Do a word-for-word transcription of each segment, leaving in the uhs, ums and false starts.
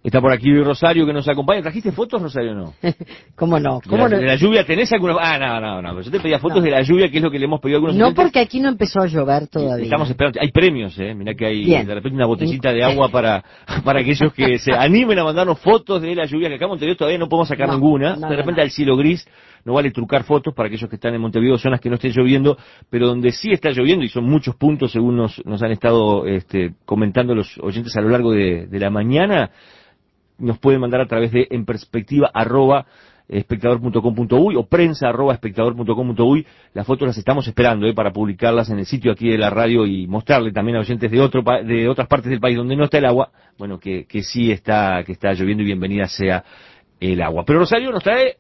Está por aquí Rosario que nos acompaña. ¿Trajiste fotos, Rosario, o no? ¿Cómo no? ¿Cómo ¿Cómo de, la, no? ¿De la lluvia tenés alguna? Ah, no, no, no. Yo te pedía fotos no. de la lluvia, que es lo que le hemos pedido a algunos No, oyentes. porque aquí no empezó a llover todavía. Estamos esperando. Hay premios, ¿eh? Mirá que hay Bien. de repente una botellita de agua para para aquellos que se animen a mandarnos fotos de la lluvia, que acá en Montevideo todavía no podemos sacar no, ninguna. No, de repente no, no. al cielo gris no vale trucar fotos para aquellos que están en Montevideo, zonas que no estén lloviendo, pero donde sí está lloviendo, y son muchos puntos según nos, nos han estado este, comentando los oyentes a lo largo de, de la mañana, nos pueden mandar a través de en perspectiva arroba espectador punto com punto uy o prensa arroba espectador punto com punto uy. Las fotos las estamos esperando eh, para publicarlas en el sitio aquí de la radio y mostrarle también a oyentes de otro de otras partes del país donde no está el agua, bueno, que, que sí está, que está lloviendo, y bienvenida sea el agua. Pero Rosario nos trae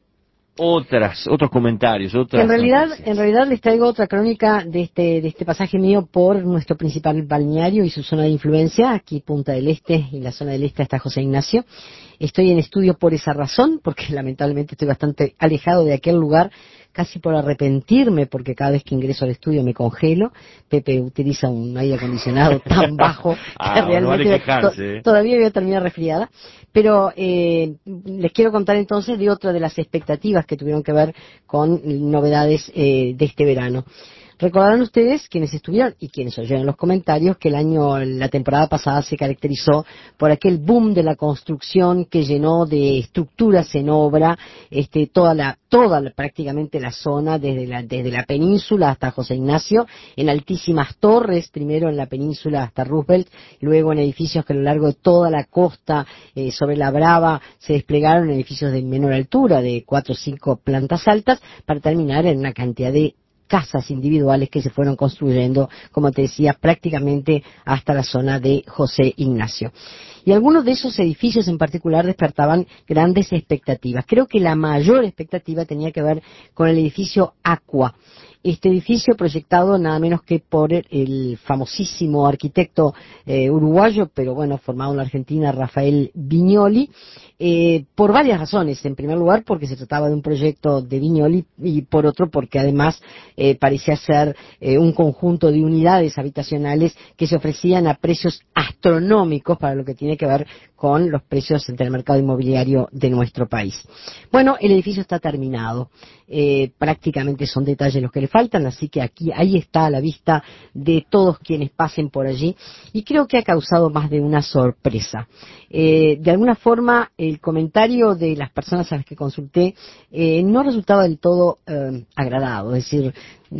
otras, otros comentarios, otras en realidad, noticias. En realidad les traigo otra crónica de este, de este pasaje mío por nuestro principal balneario y su zona de influencia, aquí Punta del Este, y la zona del Este hasta José Ignacio. Estoy en estudio por esa razón, porque lamentablemente estoy bastante alejado de aquel lugar, casi por arrepentirme, porque cada vez que ingreso al estudio me congelo. Pepe utiliza un aire acondicionado tan bajo que ah, realmente no vale quejarse, to todavía voy a terminar resfriada. Pero eh, les quiero contar entonces de otra de las expectativas que tuvieron que ver con novedades eh, de este verano. Recordarán ustedes, quienes estuvieron y quienes oyeron los comentarios, que el año, la temporada pasada se caracterizó por aquel boom de la construcción que llenó de estructuras en obra este, toda la, toda la, prácticamente la zona, desde la, desde la península hasta José Ignacio, en altísimas torres, primero en la península hasta Roosevelt, luego en edificios que a lo largo de toda la costa, eh, sobre la Brava, se desplegaron edificios de menor altura, de cuatro o cinco plantas altas, para terminar en una cantidad de casas individuales que se fueron construyendo, como te decía, prácticamente hasta la zona de José Ignacio. Y algunos de esos edificios en particular despertaban grandes expectativas. Creo que la mayor expectativa tenía que ver con el edificio Aqua. Este edificio proyectado nada menos que por el famosísimo arquitecto eh, uruguayo, pero bueno, formado en la Argentina, Rafael Viñoli, eh, por varias razones. En primer lugar, porque se trataba de un proyecto de Viñoli, y por otro, porque además eh, parecía ser eh, un conjunto de unidades habitacionales que se ofrecían a precios astronómicos para lo que tiene que ver con los precios entre el mercado inmobiliario de nuestro país. Bueno, el edificio está terminado. Eh, prácticamente son detalles los que le faltan, así que aquí, ahí está a la vista de todos quienes pasen por allí, y creo que ha causado más de una sorpresa. Eh, de alguna forma, el comentario de las personas a las que consulté eh, no resultaba del todo eh, agradado, es decir,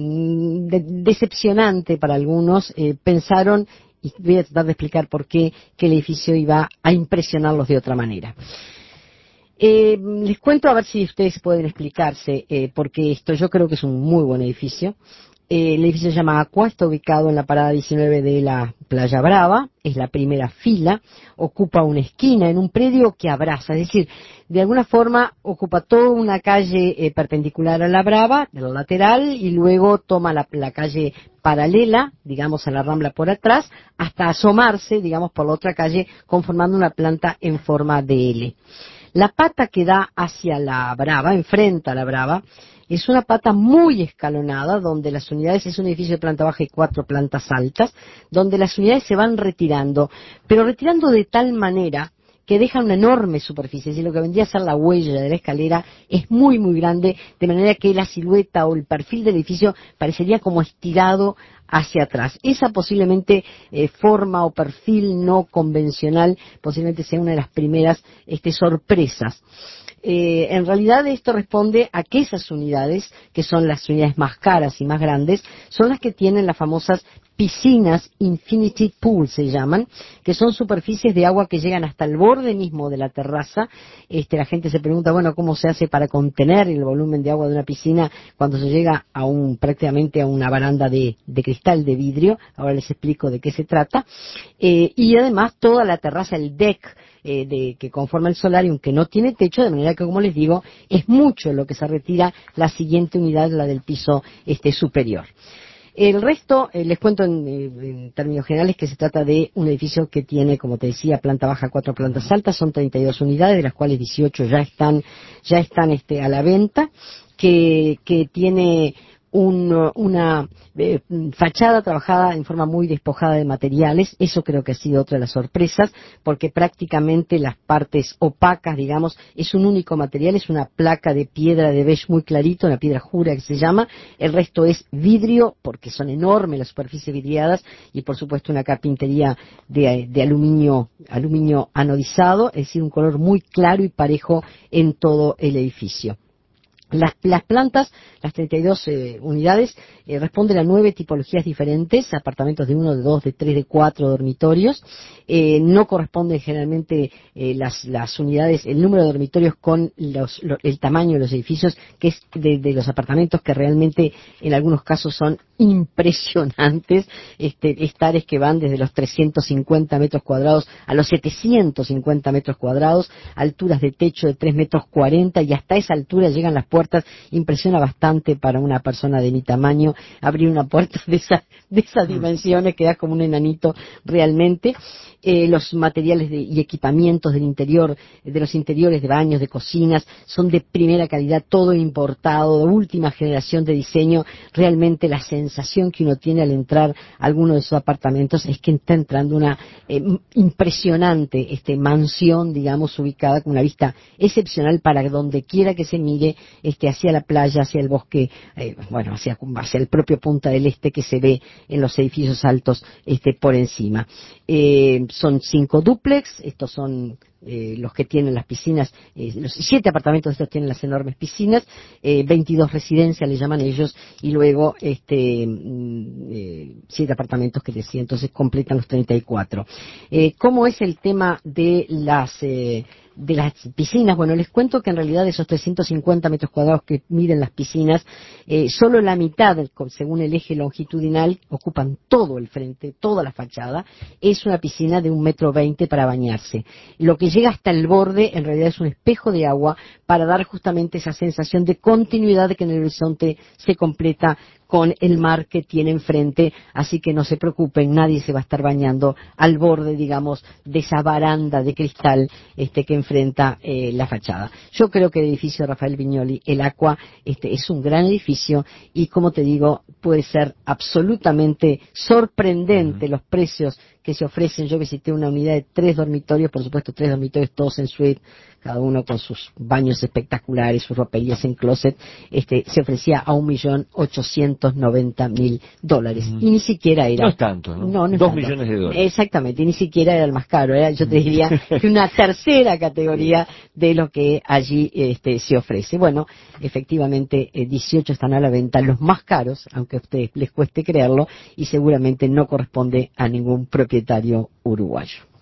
mm, de, decepcionante para algunos. Eh, pensaron, y voy a tratar de explicar por qué, que el edificio iba a impresionarlos de otra manera. Eh, les cuento a ver si ustedes pueden explicarse, eh, porque esto yo creo que es un muy buen edificio. Eh, el edificio se llama Aqua, está ubicado en la parada diecinueve de la Playa Brava, es la primera fila, ocupa una esquina en un predio que abraza, es decir, de alguna forma ocupa toda una calle eh, perpendicular a la Brava, de la lateral, y luego toma la, la calle paralela, digamos a la Rambla por atrás, hasta asomarse, digamos, por la otra calle, conformando una planta en forma de L. La pata que da hacia la Brava, enfrenta a la Brava, es una pata muy escalonada, donde las unidades, es un edificio de planta baja y cuatro plantas altas, donde las unidades se van retirando, pero retirando de tal manera que dejan una enorme superficie, es decir, lo que vendría a ser la huella de la escalera es muy muy grande, de manera que la silueta o el perfil del edificio parecería como estirado hacia atrás. Esa posiblemente eh, forma o perfil no convencional posiblemente sea una de las primeras este, sorpresas. Eh, en realidad esto responde a que esas unidades, que son las unidades más caras y más grandes, son las que tienen las famosas piscinas Infinity Pool, se llaman, que son superficies de agua que llegan hasta el borde mismo de la terraza. Este, la gente se pregunta, bueno, ¿cómo se hace para contener el volumen de agua de una piscina cuando se llega a un, prácticamente a una baranda de, de cristal, de vidrio? Ahora les explico de qué se trata. Eh, y además toda la terraza, el deck, Eh, de, que conforma el solarium, que no tiene techo, de manera que, como les digo, es mucho lo que se retira la siguiente unidad, la del piso este superior. El resto, eh, les cuento en, en términos generales que se trata de un edificio que tiene, como te decía, planta baja, cuatro plantas altas, son treinta y dos unidades, de las cuales dieciocho ya están, ya están este, a la venta, que, que tiene un, una eh, fachada trabajada en forma muy despojada de materiales. Eso creo que ha sido otra de las sorpresas, porque prácticamente las partes opacas, digamos, es un único material, es una placa de piedra de beige muy clarito, una piedra jura que se llama. El resto es vidrio, porque son enormes las superficies vidriadas, y por supuesto una carpintería de, de aluminio, aluminio anodizado, es decir, un color muy claro y parejo en todo el edificio. Las, las plantas, las treinta y dos eh, unidades, eh, responden a nueve tipologías diferentes, apartamentos de uno, de dos, de tres, de cuatro dormitorios. Eh, no corresponden generalmente eh, las, las unidades, el número de dormitorios con los, lo, el tamaño de los edificios, que es de, de los apartamentos, que realmente en algunos casos son impresionantes, este, estares que van desde los trescientos cincuenta metros cuadrados a los setecientos cincuenta metros cuadrados, alturas de techo de tres metros cuarenta, y hasta esa altura llegan las puertas. Impresiona bastante para una persona de mi tamaño abrir una puerta de, esa, de esas dimensiones, quedas como un enanito realmente. Eh, los materiales de, y equipamientos del interior, de los interiores de baños, de cocinas, son de primera calidad, todo importado, de última generación de diseño. Realmente la sensación que uno tiene al entrar a alguno de esos apartamentos es que está entrando una eh, impresionante este, mansión, digamos, ubicada con una vista excepcional para donde quiera que se mire, este, hacia la playa, hacia el bosque, eh, bueno, hacia, hacia el propio Punta del Este, que se ve en los edificios altos este, por encima. Eh, son cinco dúplex, estos son eh, los que tienen las piscinas, eh, los siete apartamentos estos tienen las enormes piscinas, eh, veintidós residencias le llaman ellos, y luego este eh, siete apartamentos que decía, entonces completan los treinta y cuatro. Eh, ¿Cómo es el tema de las eh, de las piscinas? Bueno, les cuento que en realidad de esos trescientos cincuenta metros cuadrados que miden las piscinas, eh, solo la mitad, según el eje longitudinal, ocupan todo el frente, toda la fachada. Es una piscina de un metro veinte para bañarse. Lo que llega hasta el borde, en realidad, es un espejo de agua para dar justamente esa sensación de continuidad, de que en el horizonte se completa con el mar que tiene enfrente, así que no se preocupen, nadie se va a estar bañando al borde, digamos, de esa baranda de cristal este, que enfrenta eh, la fachada. Yo creo que el edificio de Rafael Viñoly, el Aqua, este, es un gran edificio, y como te digo, puede ser absolutamente sorprendente uh-huh. los precios que se ofrecen. Yo visité una unidad de tres dormitorios, por supuesto tres dormitorios todos en suite, cada uno con sus baños espectaculares, sus roperías en closet. Este, se ofrecía a un millón ochocientos noventa mil dólares. Mm. Y ni siquiera era... No es tanto, ¿no? No, no es Dos tanto. millones de dólares. Exactamente, y ni siquiera era el más caro. Era, yo te diría, que una tercera categoría de lo que allí este, se ofrece. Bueno, efectivamente, eh, dieciocho están a la venta, los más caros, aunque a ustedes les cueste creerlo, y seguramente no corresponde a ningún propietario uruguayo.